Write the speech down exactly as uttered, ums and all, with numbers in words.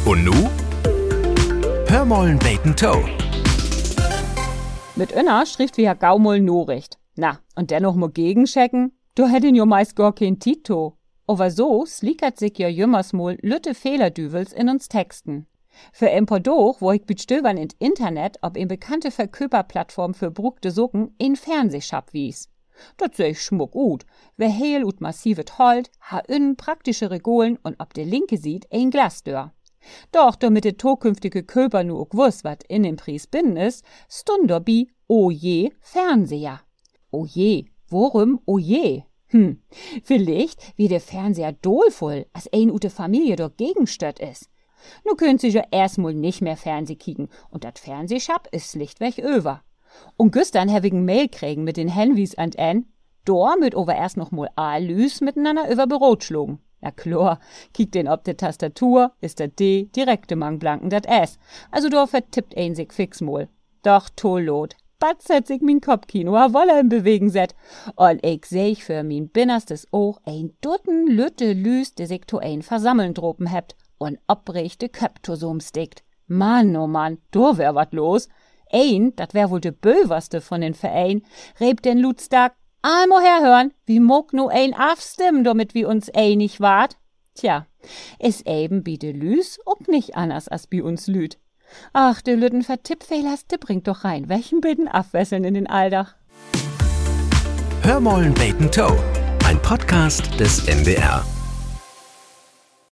Und nu? Hör mollen beten Toe. Mit Önner schrift wir ja gaumol Noricht. Na, und dennoch mo gegenchecken? Du hätten jo meist gar kein Tito. Aber so slickert sich ja jümmers mol lütte Fehlerdüvels in uns Texten. Für Empordoch, wo ich bestöbern in Internet, ob in bekannte Verköperplattform für bruckte Socken in Fernsehschap wies. Dort seh ich schmuck gut. Wer heil ut massivet Holt, ha innen praktische Regolen und ob der linke sieht, ein Glasdör. Doch, damit de zukünftige Köper nu ook wuss, wat in dem Pries binnen is, stund dobi, oh je, Fernseher. Oh je, worum, oh je? Hm, vielleicht wie der Fernseher dolvoll, als ein ute Familie dort gegenstört is. Nu könnt sie ja erstmal nicht mehr Fernseh kicken und dat Fernsehschap is schlichtweg över. Und gestern hab ich n Mail kriegen mit den Henwies an en, dor mit over erst noch mal a Lüs miteinander über Brot schlugen. Na klar, kick den ob de Tastatur, ist dat D, direkte Mangblanken dat S. Also dor vertippt ein sich fix mol. Doch tollot, bat set sich min Kopfkino a Wolle im Bewegen set. Und ich seh ich für min binnerstes Ohr ein Dutten lütte Lüs, de sich to ein versammeln dropen hebt und obrechte Köpto sumstickt. Mann, oh Mann, do wär wat los. Ein, dat wär wohl de Böverste von den Verein, rebt den Lutstag. Einmal herhören, wie muck nu ein afstimmen, damit wie uns einig wart? Tja, is eben bi de Lüs ook nicht anders als bi uns Lüt. Ach, de Lütten Vertippfehlers, de bringt doch rein, welchen bilden Afwesseln in den Alldach. Hör mollen beten Toe, ein Podcast des N D R.